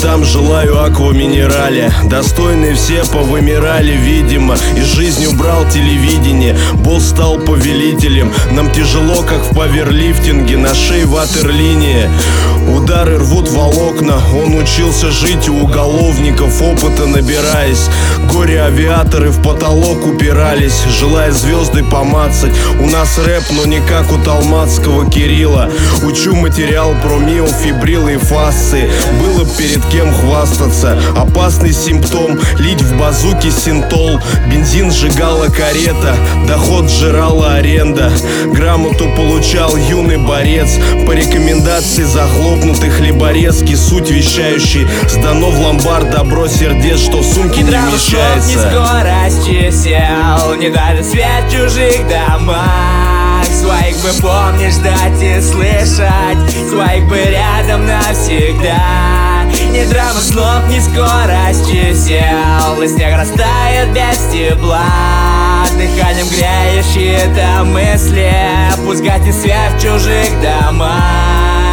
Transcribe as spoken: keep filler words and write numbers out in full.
там желаю аква-минерале. Достойные все повымирали, видимо, и жизнь убрал телевидение. Босс стал повелителем. Нам тяжело, как в паверлифтинге, на шее ватерлиния. Удары рвут волокна. Он учился жить у уголовников, опыта набираясь. Горе-авиаторы в потолок упирались, желая звезды помацать. У нас рэп, но не как у талмацкого Кирилла. Учу материал про миофибрилы и фасции. Было б перед кем хвастаться. Опасный симптом — лить в базуки синтол. Бензин сжигала карета, доход сжирала аренда. Грамоту получал юный борец по рекомендации захлопнутых хлеборезки. Суть вещающий: сдано в ломбард добро сердец, что в сумке не вмещается. Не скоростью сел, не даже свет в чужих домах. Своих бы помнишь, ждать и слышать, своих бы рядом навсегда. Не драма слов, не скоростью сел, и снег растает без тепла. Дыханием греешь чьи-то мысли, пусть гаснет свет в чужих домах.